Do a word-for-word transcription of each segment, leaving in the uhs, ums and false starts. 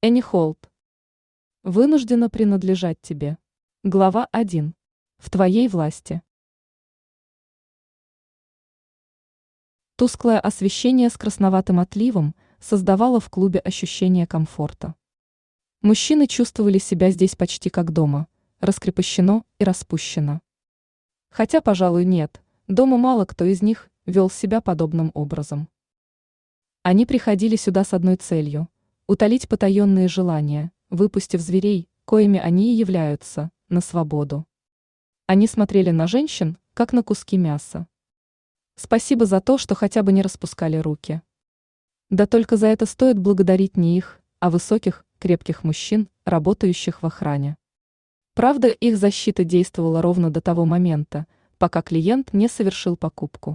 Энни Холт. Вынуждена принадлежать тебе. Глава один. В твоей власти. Тусклое освещение с красноватым отливом создавало в клубе ощущение комфорта. Мужчины чувствовали себя здесь почти как дома, раскрепощено и распущено. Хотя, пожалуй, нет, дома мало кто из них вел себя подобным образом. Они приходили сюда с одной целью – утолить потаенные желания, выпустив зверей, коими они и являются, на свободу. Они смотрели на женщин, как на куски мяса. Спасибо за то, что хотя бы не распускали руки. Да только за это стоит благодарить не их, а высоких, крепких мужчин, работающих в охране. Правда, их защита действовала ровно до того момента, пока клиент не совершил покупку.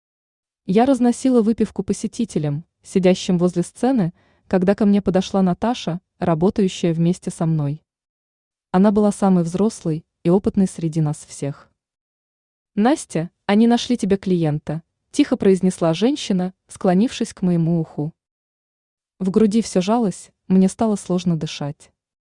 Я разносила выпивку посетителям, сидящим возле сцены, когда ко мне подошла Наташа, работающая вместе со мной. Она была самой взрослой и опытной среди нас всех. «Настя, они нашли тебе клиента», – тихо произнесла женщина, склонившись к моему уху. В груди все жалось, мне стало сложно дышать.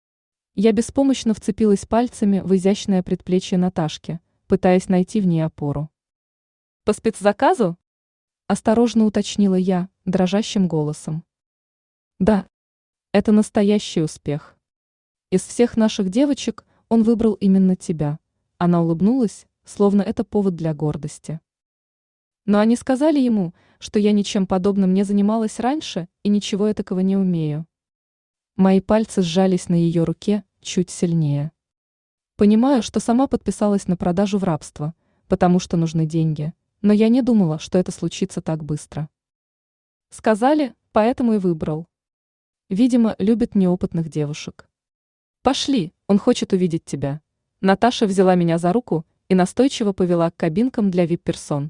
Я беспомощно вцепилась пальцами в изящное предплечье Наташки, пытаясь найти в ней опору. «По спецзаказу?» – осторожно уточнила я, дрожащим голосом. «Да, это настоящий успех. Из всех наших девочек он выбрал именно тебя», – она улыбнулась, словно это повод для гордости. Но они сказали ему, что я ничем подобным не занималась раньше и ничего этакого не умею. Мои пальцы сжались на ее руке чуть сильнее. Понимаю, что сама подписалась на продажу в рабство, потому что нужны деньги, но я не думала, что это случится так быстро. Сказали, поэтому и выбрал. Видимо, любит неопытных девушек. «Пошли, он хочет увидеть тебя». Наташа взяла меня за руку и настойчиво повела к кабинкам для вип-персон.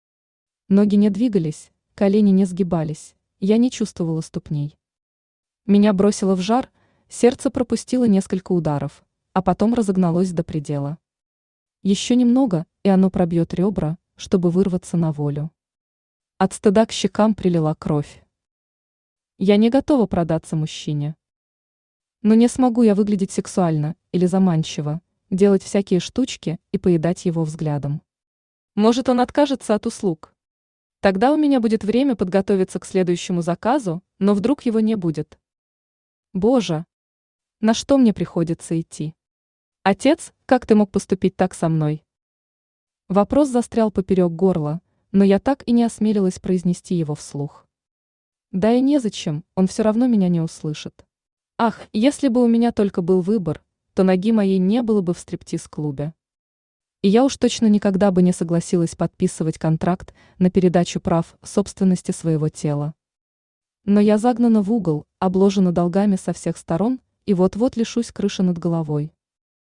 Ноги не двигались, колени не сгибались, я не чувствовала ступней. Меня бросило в жар, сердце пропустило несколько ударов, а потом разогналось до предела. Еще немного, и оно пробьет ребра, чтобы вырваться на волю. От стыда к щекам прилила кровь. Я не готова продаться мужчине. Но не смогу я выглядеть сексуально или заманчиво, делать всякие штучки и поедать его взглядом. Может, он откажется от услуг? Тогда у меня будет время подготовиться к следующему заказу, но вдруг его не будет. Боже, на что мне приходится идти? Отец, как ты мог поступить так со мной? Вопрос застрял поперек горла, но я так и не осмелилась произнести его вслух. Да и незачем, он все равно меня не услышит. Ах, если бы у меня только был выбор, то ноги моей не было бы в стриптиз-клубе. И я уж точно никогда бы не согласилась подписывать контракт на передачу прав собственности своего тела. Но я загнана в угол, обложена долгами со всех сторон и вот-вот лишусь крыши над головой.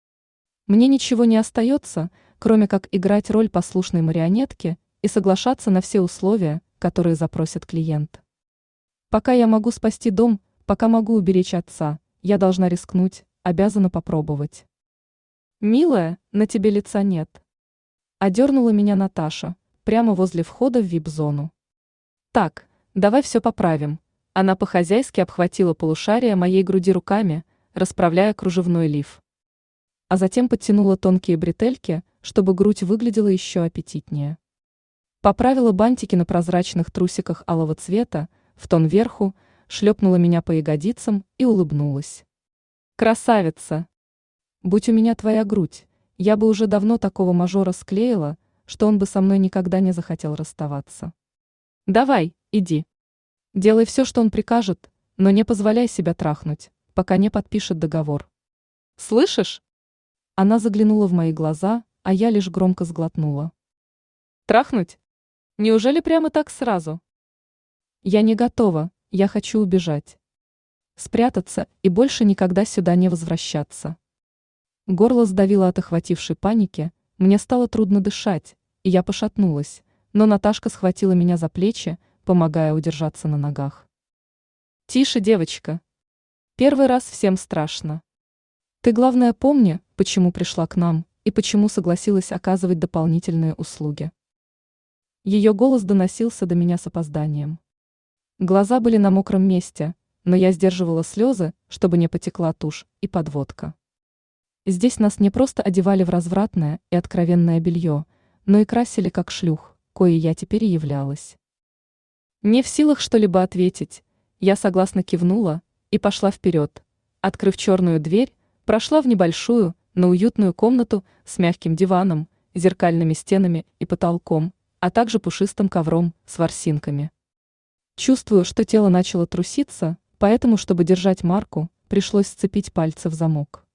Мне ничего не остается, кроме как играть роль послушной марионетки и соглашаться на все условия, которые запросит клиент. Пока я могу спасти дом, пока могу уберечь отца, я должна рискнуть, обязана попробовать. «Милая, на тебе лица нет», – одернула меня Наташа, прямо возле входа в вип-зону. «Так, давай все поправим». Она по-хозяйски обхватила полушария моей груди руками, расправляя кружевной лиф. А затем подтянула тонкие бретельки, чтобы грудь выглядела еще аппетитнее. Поправила бантики на прозрачных трусиках алого цвета, в тон верху, шлепнула меня по ягодицам и улыбнулась. «Красавица! Будь у меня твоя грудь, я бы уже давно такого мажора склеила, что он бы со мной никогда не захотел расставаться. Давай, иди. Делай все, что он прикажет, но не позволяй себя трахнуть, пока не подпишет договор. Слышишь?» Она заглянула в мои глаза, а я лишь громко сглотнула. «Трахнуть? Неужели прямо так сразу?» «Я не готова, я хочу убежать. Спрятаться и больше никогда сюда не возвращаться». Горло сдавило от охватившей паники, мне стало трудно дышать, и я пошатнулась, но Наташка схватила меня за плечи, помогая удержаться на ногах. «Тише, девочка. Первый раз всем страшно. Ты, главное, помни, почему пришла к нам и почему согласилась оказывать дополнительные услуги». Ее голос доносился до меня с опозданием. Глаза были на мокром месте, но я сдерживала слезы, чтобы не потекла тушь и подводка. Здесь нас не просто одевали в развратное и откровенное белье, но и красили как шлюх, коей я теперь и являлась. Не в силах что-либо ответить, я согласно кивнула и пошла вперед. Открыв черную дверь, прошла в небольшую, но уютную комнату с мягким диваном, зеркальными стенами и потолком, а также пушистым ковром с ворсинками. Чувствую, что тело начало труситься, поэтому, чтобы держать марку, пришлось сцепить пальцы в замок.